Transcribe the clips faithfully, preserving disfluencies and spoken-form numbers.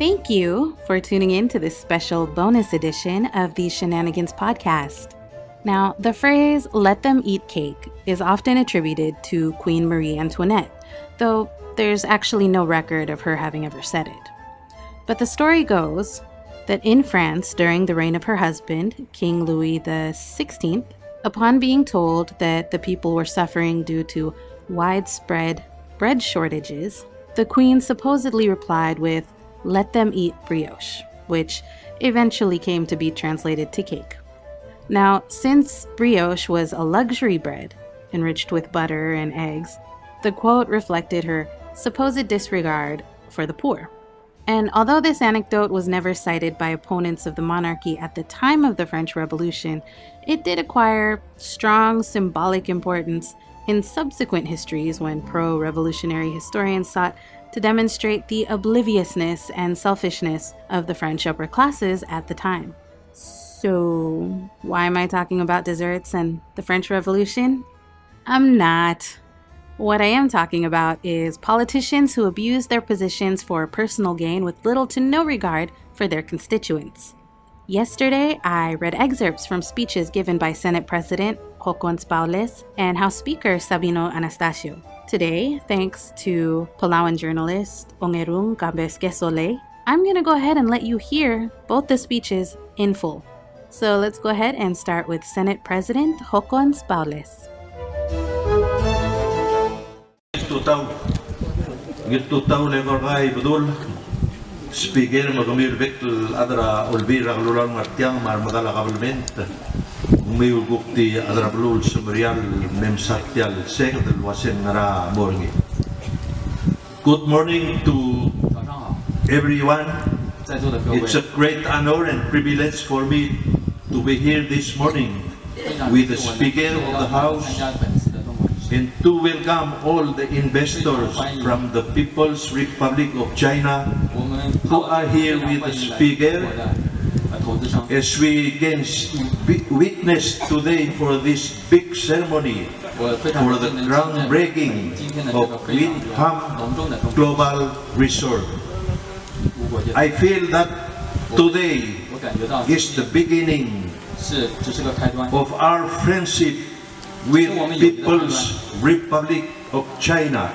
Thank you for tuning in to this special bonus edition of the Shenanigans podcast. Now, the phrase, "let them eat cake," is often attributed to Queen Marie Antoinette, though there's actually no record of her having ever said it. But the story goes that in France, during the reign of her husband, King Louis the sixteenth, upon being told that the people were suffering due to widespread bread shortages, the queen supposedly replied with, "let them eat brioche," which eventually came to be translated to cake. Now, since brioche was a luxury bread, enriched with butter and eggs, the quote reflected her supposed disregard for the poor. And although this anecdote was never cited by opponents of the monarchy at the time of the French Revolution, it did acquire strong symbolic importance in subsequent histories when pro-revolutionary historians sought to demonstrate the obliviousness and selfishness of the French upper classes at the time. So, why am I talking about desserts and the French Revolution? I'm not. What I am talking about is politicians who abuse their positions for personal gain with little to no regard for their constituents. Yesterday, I read excerpts from speeches given by Senate President Jocons Paules and House Speaker Sabino Anastasio. Today, thanks to Palawan journalist Ongerung Gabes-Quezole, I'm going to go ahead and let you hear both the speeches in full. So let's go ahead and start with Senate President Jocons Paules. Tutaw, gitutaw lengor kay budul. Speaker magamir bektul adra olbira lulang martiang mar magala kabulment. Umayul gukti adra bulul sumerial mem satyal sek del wasen nara morning. Good morning to everyone. It's a great honor and privilege for me to be here this morning with the Speaker of the House and to welcome all the investors from the People's Republic of China who are here with the Speaker as we can witness today for this big ceremony for the groundbreaking of Windham Global Resort. I feel that today is the beginning of our friendship with People's Republic of China.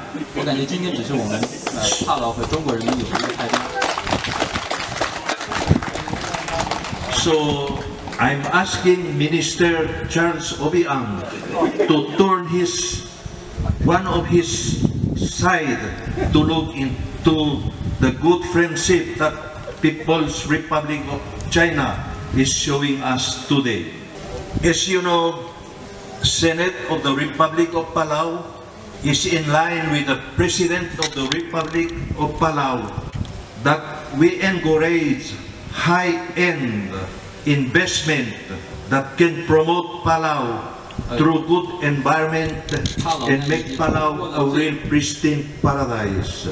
So I'm asking Minister Charles Obiang to turn his one of his side to look into the good friendship that People's Republic of China is showing us today. As you know, Senate of the Republic of Palau is in line with the President of the Republic of Palau that we encourage high-end investment that can promote Palau through good environment and make Palau a real pristine paradise.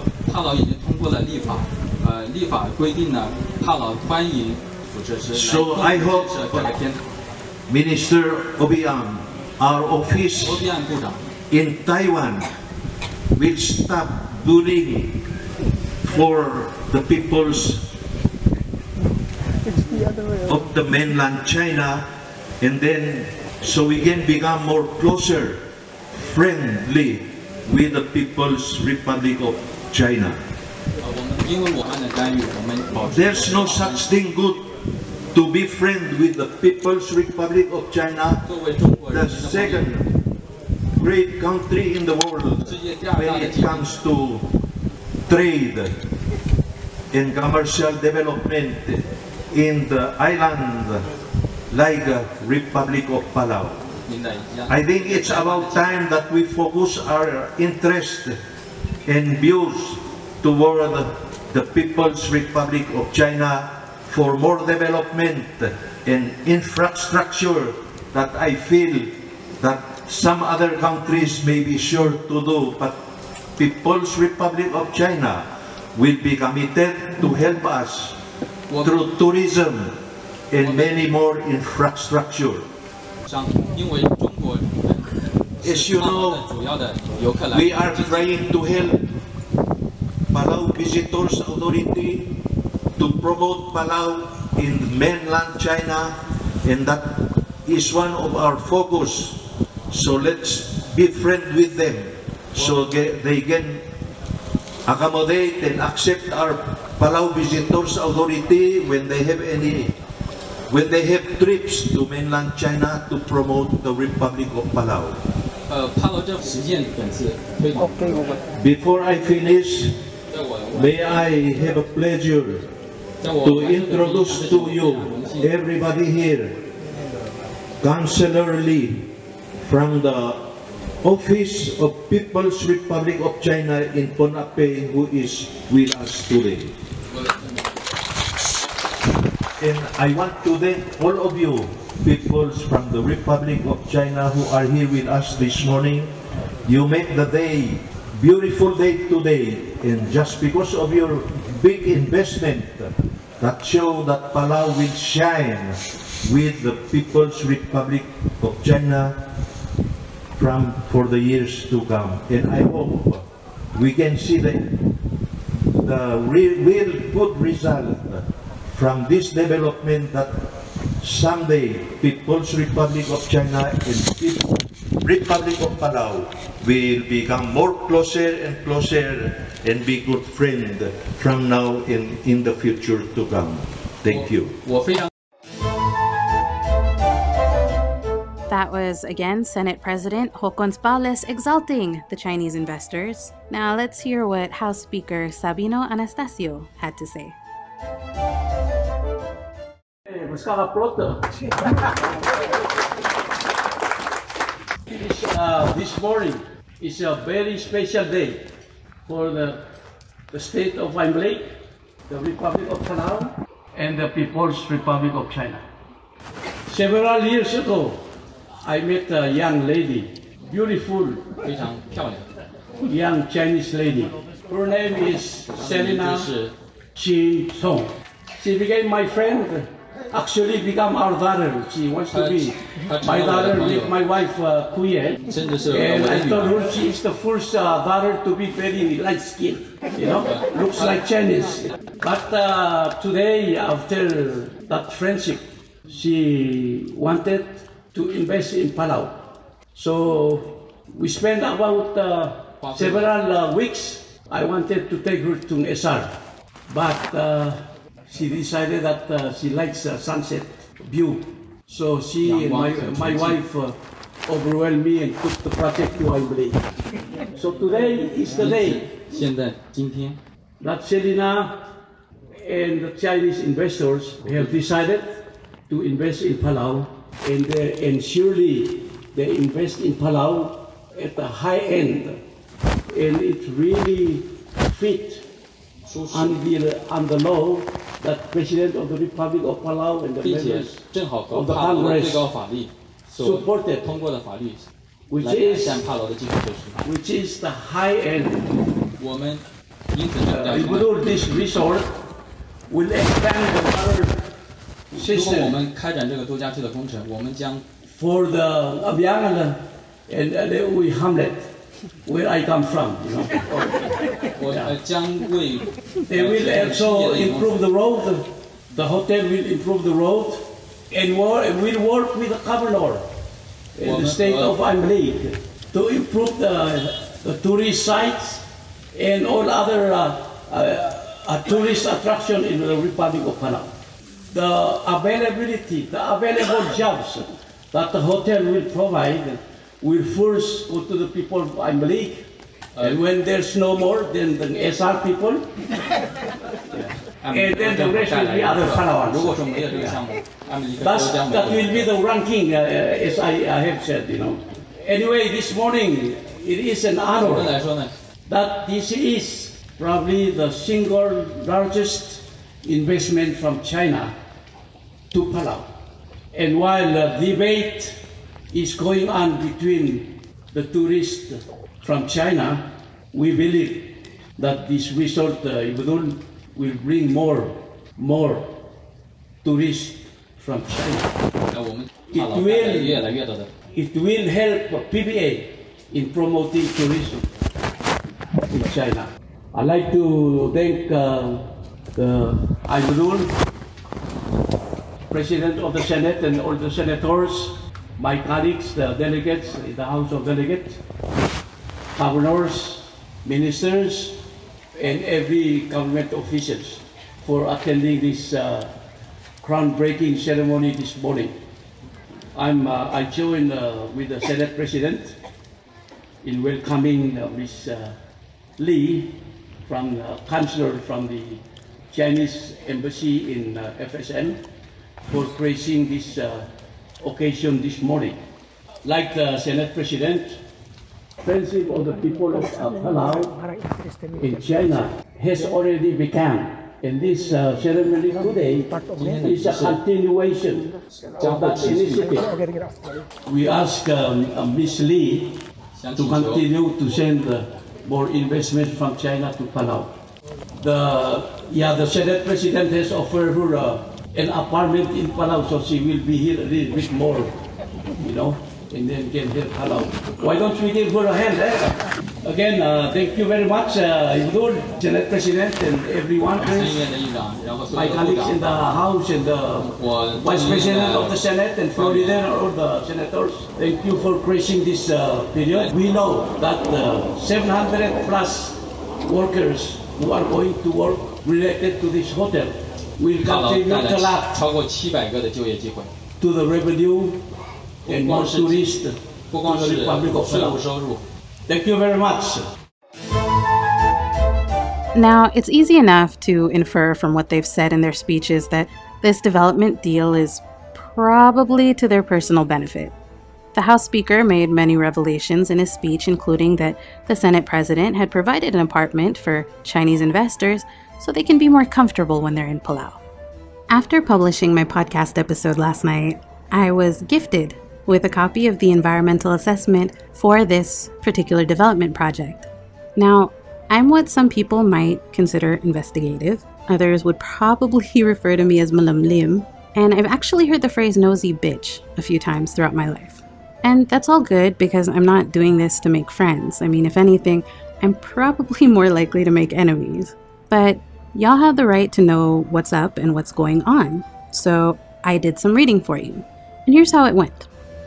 So I hope Minister Obiang, our office in Taiwan, will stop bullying for the peoples of the mainland China, and then so we can become more closer, friendly with the People's Republic of China. There's no such thing good to be friend with the People's Republic of China, the second great country in the world when it comes to trade and commercial development in the island like the Republic of Palau. I think it's about time that we focus our interest and views toward the People's Republic of China for more development and infrastructure that I feel that some other countries may be sure to do, but People's Republic of China will be committed to help us through tourism and many more infrastructure. As you know, we are trying to help Palau Visitors Authority to promote Palau in mainland China, and that is one of our focus. So let's be friends with them so they can accommodate and accept our Palau Visitors Authority when they have any when they have trips to mainland China to promote the Republic of Palau. Before I finish, may I have a pleasure to introduce to you everybody here, Councillor Lee from the Office of People's Republic of China in Ponape, who is with us today. And I want to thank all of you, peoples from the Republic of China who are here with us this morning. You make the day, beautiful day today, and just because of your big investment, that show that Palau will shine with the People's Republic of China from for the years to come. And I hope we can see the, the real, real good result from this development, that someday People's Republic of China and People's Republic of Palau will become more closer and closer and be good friends from now in, in the future to come. Thank you. That was, again, Senate President Jocon Spaules exalting the Chinese investors. Now let's hear what House Speaker Sabino Anastasio had to say. Uh, this morning is a very special day for the, the state of Wine Lake, the Republic of Palau, and the People's Republic of China. Several years ago, I met a young lady, beautiful young Chinese lady. Her name is Selena Chin Song. She became my friend, actually become our daughter. She wants to be my daughter with my wife uh, Kuye. And I told her she is the first uh, daughter to be very light skinned, you know, looks like Chinese. But uh, today, after that friendship, she wanted to invest in Palau. So we spent about uh, several uh, weeks. I wanted to take her to S R, but uh, she decided that uh, she likes uh, sunset view. So she and my, my wife uh, overwhelmed me and took the project to Waibley. So today is the day that Selena and the Chinese investors have decided to invest in Palau, and, uh, and surely they invest in Palau at the high end, and it really fit on the, on the law that President of the Republic of Palau and the members of the Congress supported, which is, which is the high end. Uh, Ibudul, this resort will expand the water system for the Abiang and Leui Hamlet, where I come from, you know. Yeah. They will also improve the road. The hotel will improve the road, and will work with the governor in the state of Amlik to improve the, the tourist sites and all other uh, uh, tourist attraction in the Republic of Palau. The availability, the available jobs that the hotel will provide will first go to the people of Amlik. And when there's no more, then the S R people, yeah. And then the rest will be other Palauans. Yeah. That's, that will be the ranking, uh, as I, I have said, you know. Anyway, this morning, it is an honor that this is probably the single largest investment from China to Palau. And while the debate is going on between the tourists from China, we believe that this resort uh, Ibudul will bring more, more tourists from China. It will, it will help P B A in promoting tourism in China. I'd like to thank uh, the Aibudul, President of the Senate, and all the senators, my colleagues, the delegates in the House of Delegates, governors, ministers, and every government officials for attending this uh, groundbreaking ceremony this morning. I'm, uh, I join uh, with the Senate President in welcoming uh, Miz Uh, Lee, from uh, Chancellor from the Chinese Embassy in uh, F S M, for gracing this uh, occasion this morning. Like the Senate President, Friendship of the People of uh, Palau in China has already begun. And this uh, ceremony today is a continuation of that initiative. We ask um, uh, Miz Lee to continue to send uh, more investment from China to Palau. The, yeah, the Senate President has offered her uh, an apartment in Palau, so she will be here a little bit more, you know, and then can help Palau. Why don't we give her a hand, eh? Again, uh, thank you very much, uh, Senate President and everyone, my colleagues in the House and the Vice President of the Senate and floor leader, all the senators. Thank you for gracing this uh, period. We know that uh, seven hundred plus workers who are going to work related to this hotel will contribute a lot to the revenue and more tourists to the Republic of Palau. Thank you very much. Now, it's easy enough to infer from what they've said in their speeches that this development deal is probably to their personal benefit. The House Speaker made many revelations in his speech, including that the Senate President had provided an apartment for Chinese investors so they can be more comfortable when they're in Palau. After publishing my podcast episode last night, I was gifted with a copy of the environmental assessment for this particular development project. Now, I'm what some people might consider investigative. Others would probably refer to me as malamlim, and I've actually heard the phrase nosy bitch a few times throughout my life. And that's all good because I'm not doing this to make friends. I mean, if anything, I'm probably more likely to make enemies. But y'all have the right to know what's up and what's going on. So I did some reading for you. And here's how it went.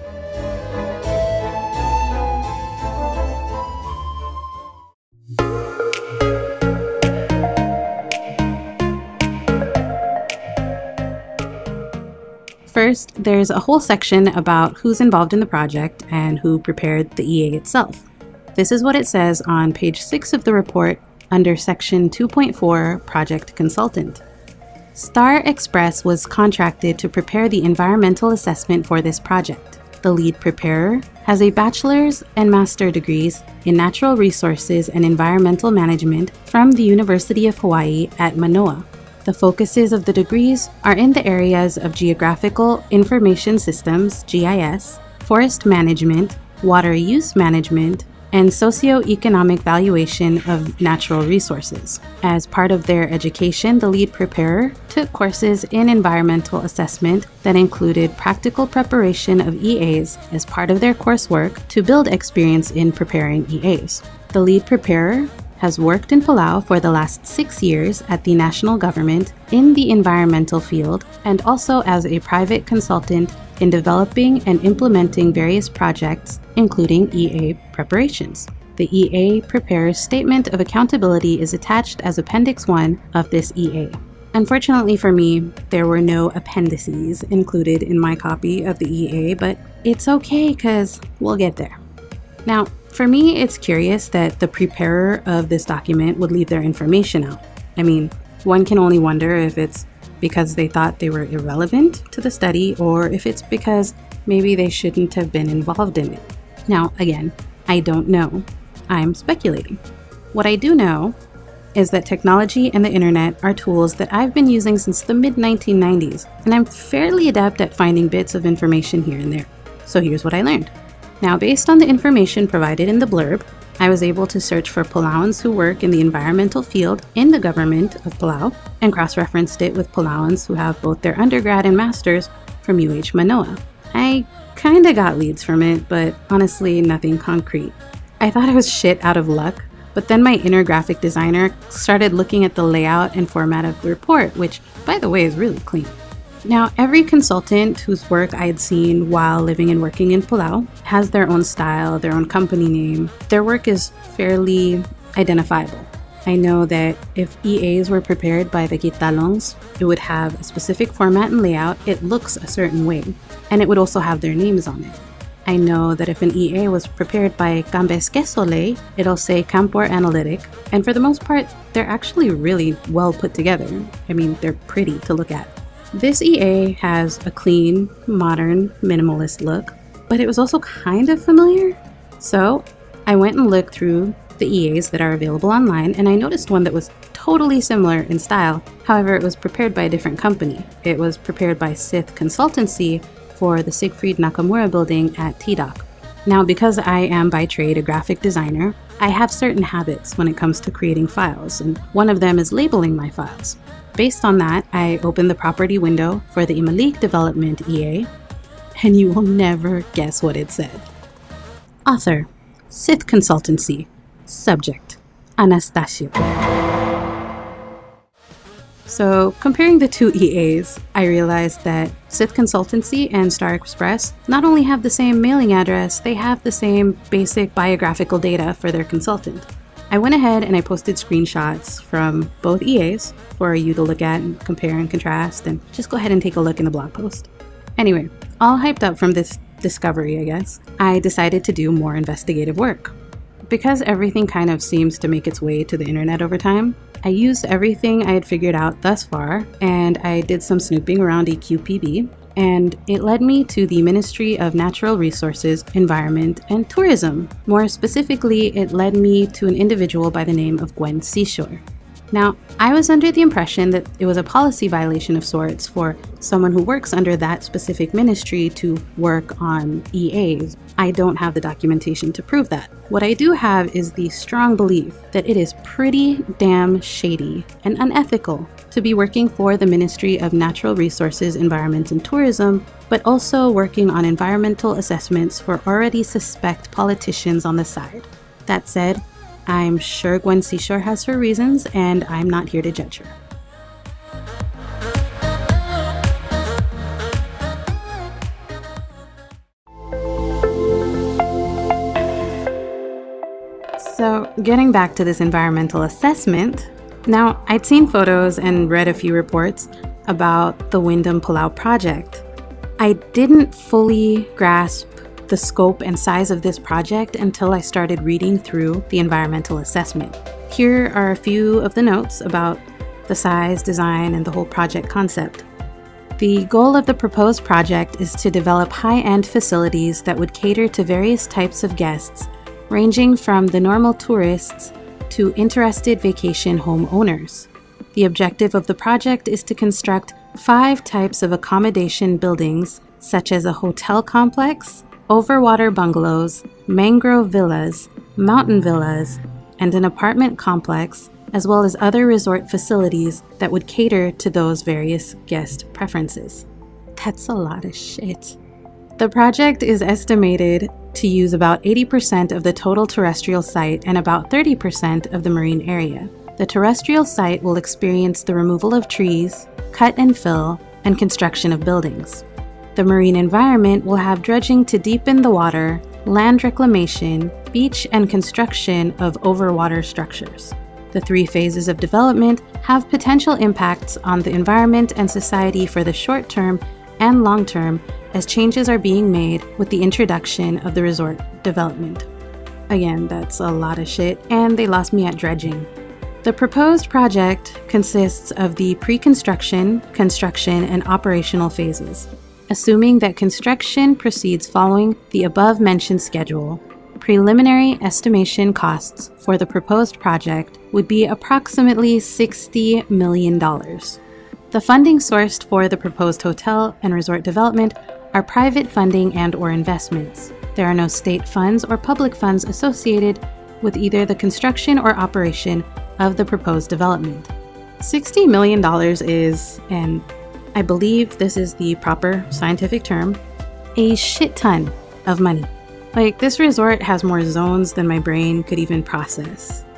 First, there's a whole section about who's involved in the project and who prepared the E A itself. This is what it says on page six of the report under section two point four, Project Consultant. Star Express was contracted to prepare the environmental assessment for this project. The lead preparer has a bachelor's and master's degrees in natural resources and environmental management from the University of Hawaii at Manoa. The focuses of the degrees are in the areas of Geographical Information Systems, G I S, Forest Management, Water Use Management, and Socioeconomic Valuation of Natural Resources. As part of their education, the lead preparer took courses in environmental assessment that included practical preparation of E As as part of their coursework to build experience in preparing E As. The lead preparer has worked in Palau for the last six years at the national government in the environmental field and also as a private consultant in developing and implementing various projects, including E A preparations. The E A Preparer's Statement of Accountability is attached as Appendix one of this E A. Unfortunately for me, there were no appendices included in my copy of the E A, but it's okay because we'll get there. Now, for me, it's curious that the preparer of this document would leave their information out. I mean, one can only wonder if it's because they thought they were irrelevant to the study or if it's because maybe they shouldn't have been involved in it. Now, again, I don't know. I'm speculating. What I do know is that technology and the internet are tools that I've been using since the mid nineteen nineties, and I'm fairly adept at finding bits of information here and there. So here's what I learned. Now, based on the information provided in the blurb, I was able to search for Palauans who work in the environmental field in the government of Palau and cross-referenced it with Palauans who have both their undergrad and master's from U H Manoa. I kinda got leads from it, but honestly, nothing concrete. I thought I was shit out of luck But then my inner graphic designer started looking at the layout and format of the report, which, by the way, is really clean. Now, every consultant whose work I had seen while living and working in Palau has their own style, their own company name. Their work is fairly identifiable. I know that if E As were prepared by the Kitalongs, it would have a specific format and layout, it looks a certain way, and it would also have their names on it. I know that if an E A was prepared by Cambes Quesole, it'll say Campor Analytic, and for the most part, they're actually really well put together. I mean, they're pretty to look at. This E A has a clean, modern, minimalist look, but it was also kind of familiar. So I went and looked through the E As that are available online, and I noticed one that was totally similar in style. However, it was prepared by a different company. It was prepared by Sith Consultancy for the Siegfried Nakamura building at T D O C. Now, because I am by trade a graphic designer, I have certain habits when it comes to creating files, and one of them is labeling my files. Based on that, I opened the property window for the Imalik Development E A, and you will never guess what it said. Author, Sith Consultancy. Subject, Anastasio. So, comparing the two E As, I realized that Sith Consultancy and Star Express not only have the same mailing address, they have the same basic biographical data for their consultant. I went ahead and I posted screenshots from both E As for you to look at and compare and contrast, and just go ahead and take a look in the blog post. Anyway, all hyped up from this discovery, I guess, I decided to do more investigative work. Because everything kind of seems to make its way to the internet over time, I used everything I had figured out thus far, and I did some snooping around E Q P B, and it led me to the Ministry of Natural Resources, Environment, and Tourism. More specifically, it led me to an individual by the name of Gwen Seashore. Now, I was under the impression that it was a policy violation of sorts for someone who works under that specific ministry to work on E As. I don't have the documentation to prove that. What I do have is the strong belief that it is pretty damn shady and unethical to be working for the Ministry of Natural Resources, Environment, and Tourism, but also working on environmental assessments for already suspect politicians on the side. That said, I'm sure Gwen Seashore has her reasons, and I'm not here to judge her. So, getting back to this environmental assessment, now I'd seen photos and read a few reports about the Wyndham Palau project. I didn't fully grasp the scope and size of this project until I started reading through the environmental assessment. Here are a few of the notes about the size, design, and the whole project concept. The goal of the proposed project is to develop high-end facilities that would cater to various types of guests, ranging from the normal tourists to interested vacation home owners. The objective of the project is to construct five types of accommodation buildings, such as a hotel complex, overwater bungalows, mangrove villas, mountain villas, and an apartment complex, as well as other resort facilities that would cater to those various guest preferences. That's a lot of shit. The project is estimated to use about eighty percent of the total terrestrial site and about thirty percent of the marine area. The terrestrial site will experience the removal of trees, cut and fill, and construction of buildings. The marine environment will have dredging to deepen the water, land reclamation, beach, and construction of overwater structures. The three phases of development have potential impacts on the environment and society for the short term and long term, as changes are being made with the introduction of the resort development. Again, that's a lot of shit, and they lost me at dredging. The proposed project consists of the pre-construction, construction, and operational phases. Assuming that construction proceeds following the above-mentioned schedule, preliminary estimation costs for the proposed project would be approximately sixty million dollars. The funding sourced for the proposed hotel and resort development are private funding and or investments. There are no state funds or public funds associated with either the construction or operation of the proposed development. sixty million dollars is, and I believe this is the proper scientific term, a shit ton of money. Like, this resort has more zones than my brain could even process.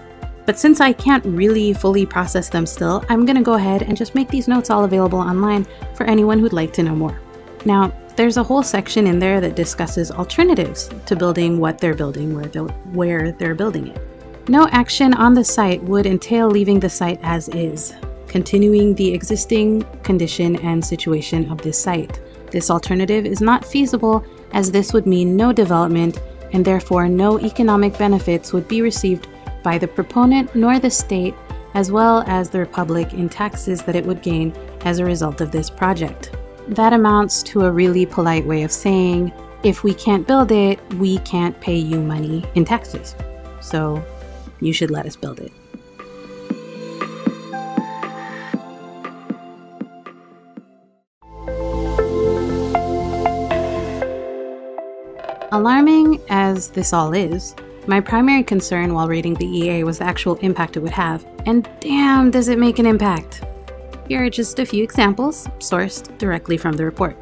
But since I can't really fully process them still, I'm going to go ahead and just make these notes all available online for anyone who'd like to know more. Now, there's a whole section in there that discusses alternatives to building what they're building where they're, where they're building it. No action on the site would entail leaving the site as is, continuing the existing condition and situation of this site. This alternative is not feasible, as this would mean no development and therefore no economic benefits would be received by the proponent nor the state, as well as the Republic in taxes that it would gain as a result of this project. That amounts to a really polite way of saying, if we can't build it, we can't pay you money in taxes. So you should let us build it. Alarming as this all is, my primary concern while reading the E A was the actual impact it would have, and damn does it make an impact! Here are just a few examples, sourced directly from the report.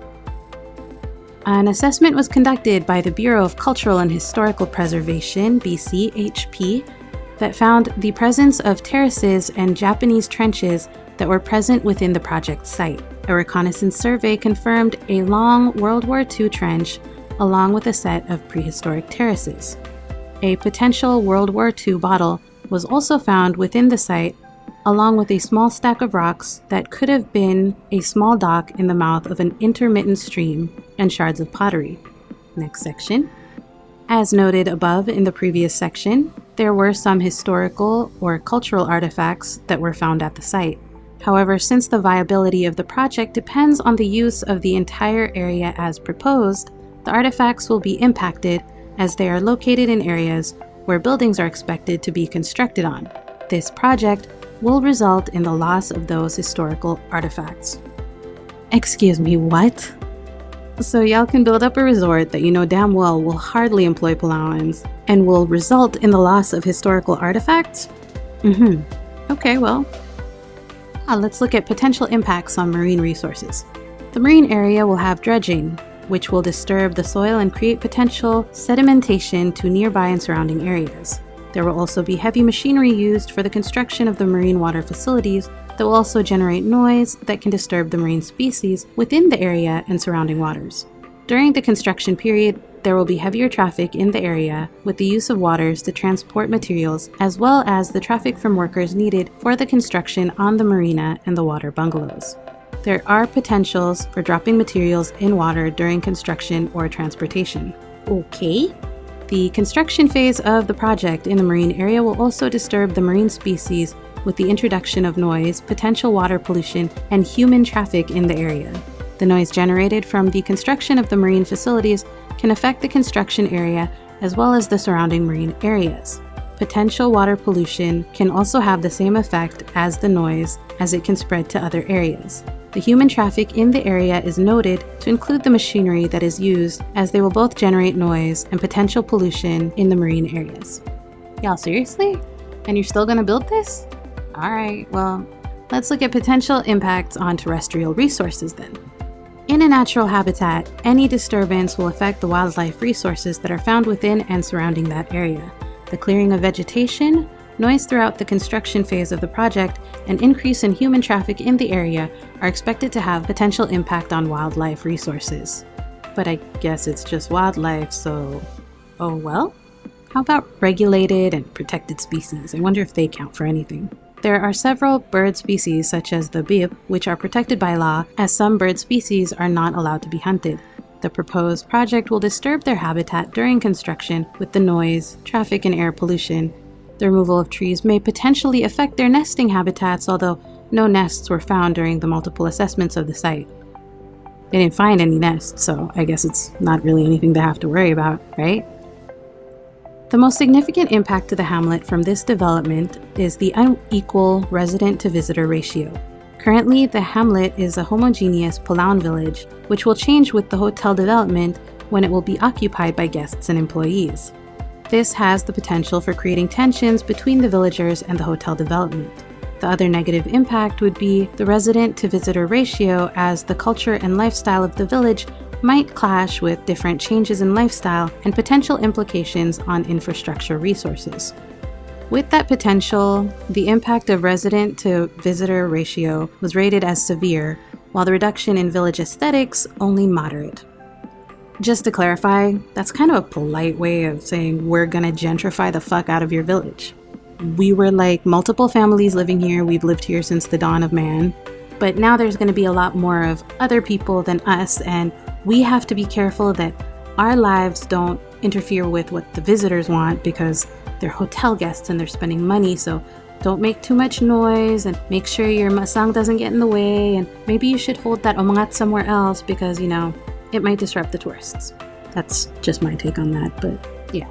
An assessment was conducted by the Bureau of Cultural and Historical Preservation, B C H P, that found the presence of terraces and Japanese trenches that were present within the project site. A reconnaissance survey confirmed a long World War Two trench along with a set of prehistoric terraces. A potential World War Two bottle was also found within the site, along with a small stack of rocks that could have been a small dock in the mouth of an intermittent stream and shards of pottery. Next section. As noted above in the previous section, there were some historical or cultural artifacts that were found at the site. However, since the viability of the project depends on the use of the entire area as proposed, the artifacts will be impacted as they are located in areas where buildings are expected to be constructed on. This project will result in the loss of those historical artifacts. Excuse me, what? So y'all can build up a resort that you know damn well will hardly employ Palauans and will result in the loss of historical artifacts? Mm-hmm. Okay, well, ah, let's look at potential impacts on marine resources. The marine area will have dredging, which will disturb the soil and create potential sedimentation to nearby and surrounding areas. There will also be heavy machinery used for the construction of the marine water facilities that will also generate noise that can disturb the marine species within the area and surrounding waters. During the construction period, there will be heavier traffic in the area with the use of waters to transport materials, as well as the traffic from workers needed for the construction on the marina and the water bungalows. There are potentials for dropping materials in water during construction or transportation. Okay. The construction phase of the project in the marine area will also disturb the marine species with the introduction of noise, potential water pollution, and human traffic in the area. The noise generated from the construction of the marine facilities can affect the construction area as well as the surrounding marine areas. Potential water pollution can also have the same effect as the noise, as it can spread to other areas. The human traffic in the area is noted to include the machinery that is used, as they will both generate noise and potential pollution in the marine areas. Y'all seriously? And you're still gonna build this? Alright, well, let's look at potential impacts on terrestrial resources then. In a natural habitat, any disturbance will affect the wildlife resources that are found within and surrounding that area. The clearing of vegetation, noise throughout the construction phase of the project, and increase in human traffic in the area are expected to have potential impact on wildlife resources. But I guess it's just wildlife, so oh well? How about regulated and protected species? I wonder if they count for anything. There are several bird species such as the bib, which are protected by law, as some bird species are not allowed to be hunted. The proposed project will disturb their habitat during construction with the noise, traffic, and air pollution. The removal of trees may potentially affect their nesting habitats, although no nests were found during the multiple assessments of the site. They didn't find any nests, so I guess it's not really anything to have to worry about, right? The most significant impact to the hamlet from this development is the unequal resident-to-visitor ratio. Currently, the hamlet is a homogeneous Palauan village, which will change with the hotel development when it will be occupied by guests and employees. This has the potential for creating tensions between the villagers and the hotel development. The other negative impact would be the resident-to-visitor ratio, as the culture and lifestyle of the village might clash with different changes in lifestyle and potential implications on infrastructure resources. With that potential, the impact of resident to visitor ratio was rated as severe, while the reduction in village aesthetics only moderate. Just to clarify, that's kind of a polite way of saying we're gonna gentrify the fuck out of your village. We were like multiple families living here, we've lived here since the dawn of man, but now there's gonna be a lot more of other people than us, and we have to be careful that our lives don't interfere with what the visitors want because they're hotel guests and they're spending money, so don't make too much noise and make sure your masang doesn't get in the way, and maybe you should hold that umangat somewhere else because, you know, it might disrupt the tourists. That's just my take on that, but yeah.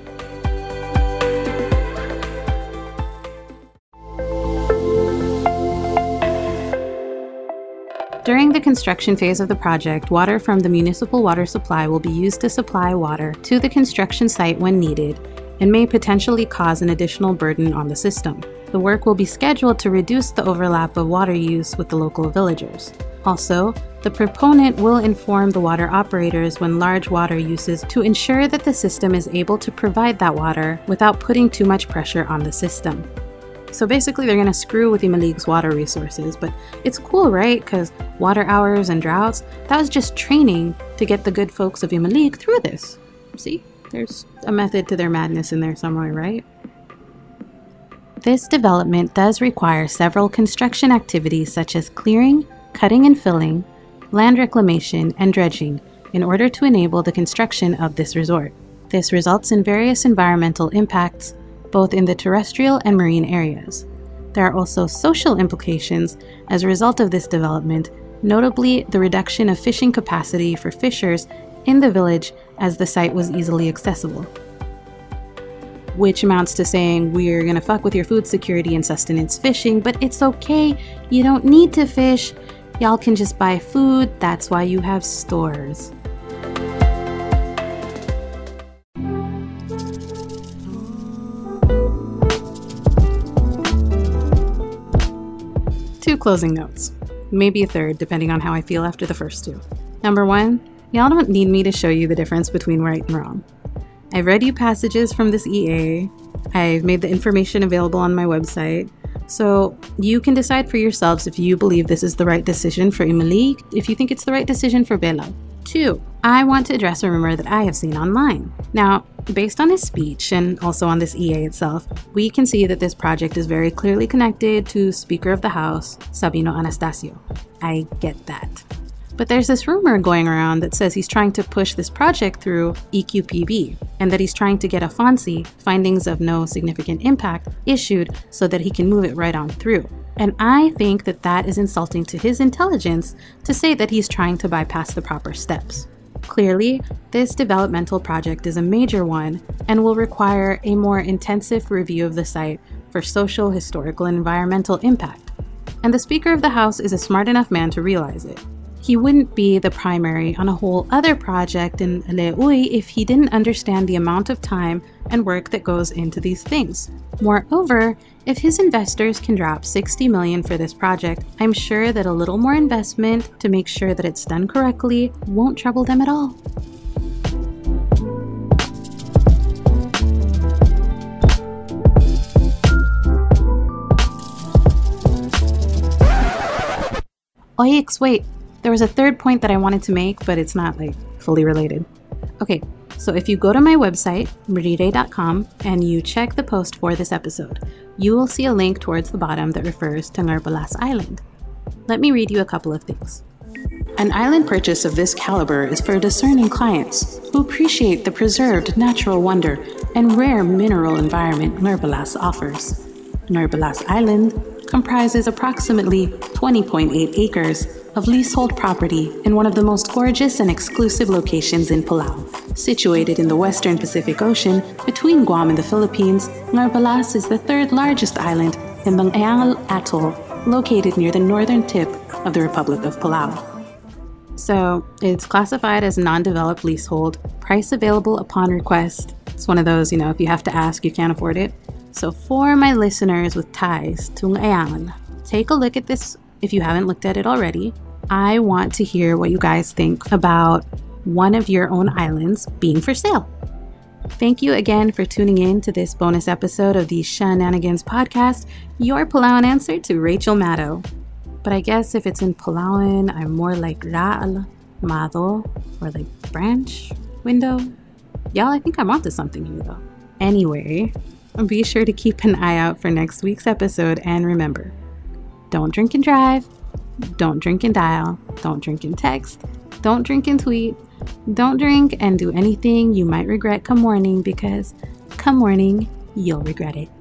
During the construction phase of the project, water from the municipal water supply will be used to supply water to the construction site when needed and may potentially cause an additional burden on the system. The work will be scheduled to reduce the overlap of water use with the local villagers. Also, the proponent will inform the water operators when large water uses to ensure that the system is able to provide that water without putting too much pressure on the system. So basically they're going to screw with Imalig's water resources, but it's cool, right? Because water hours and droughts, that was just training to get the good folks of Imalig through this. See, there's a method to their madness in there somewhere, right? This development does require several construction activities such as clearing, cutting and filling, land reclamation, and dredging in order to enable the construction of this resort. This results in various environmental impacts, both in the terrestrial and marine areas. There are also social implications as a result of this development, notably the reduction of fishing capacity for fishers in the village as the site was easily accessible. Which amounts to saying we're gonna fuck with your food security and sustenance fishing, but it's okay, you don't need to fish. Y'all can just buy food, that's why you have stores. Two closing notes, maybe a third depending on how I feel after the first two. Number one, y'all don't need me to show you the difference between right and wrong. I've read you passages from this E A, I've made the information available on my website, so you can decide for yourselves if you believe this is the right decision for Imalig, if you think it's the right decision for Belao. Two, I want to address a rumor that I have seen online. Now, based on his speech and also on this E A itself, we can see that this project is very clearly connected to Speaker of the House, Sabino Anastasio. I get that. But there's this rumor going around that says he's trying to push this project through E Q P B and that he's trying to get a FONSI, findings of no significant impact, issued so that he can move it right on through. And I think that that is insulting to his intelligence to say that he's trying to bypass the proper steps. Clearly, this developmental project is a major one and will require a more intensive review of the site for social, historical, and environmental impact. And the Speaker of the House is a smart enough man to realize it. He wouldn't be the primary on a whole other project in Leui if he didn't understand the amount of time and work that goes into these things. Moreover, if his investors can drop sixty million dollars for this project, I'm sure that a little more investment to make sure that it's done correctly won't trouble them at all. Oyeks, wait. There was a third point that I wanted to make, but it's not like fully related. Okay, so if you go to my website, marire dot com, and you check the post for this episode, you will see a link towards the bottom that refers to Ngarbalas Island. Let me read you a couple of things. An island purchase of this caliber is for discerning clients who appreciate the preserved natural wonder and rare mineral environment Ngarbalas offers. Ngarbalas Island comprises approximately twenty point eight acres of leasehold property in one of the most gorgeous and exclusive locations in Palau. Situated in the western Pacific Ocean between Guam and the Philippines, Ngarbalas is the third largest island in the Ayangal Atoll, located near the northern tip of the Republic of Palau. So it's classified as non-developed leasehold, price available upon request. It's one of those, you know, if you have to ask, you can't afford it. So for my listeners with ties to Ayangal, take a look at this if you haven't looked at it already. I want to hear what you guys think about one of your own islands being for sale. Thank you again for tuning in to this bonus episode of the Shenanigans Podcast, your Palauan answer to Rachel Maddow. But I guess if it's in Palauan, I'm more like Raal, Mado, or like branch, window. Y'all, I think I'm onto something here though. Anyway, be sure to keep an eye out for next week's episode, and remember, don't drink and drive, don't drink and dial, don't drink and text, don't drink and tweet, don't drink and do anything you might regret come morning, because come morning, you'll regret it.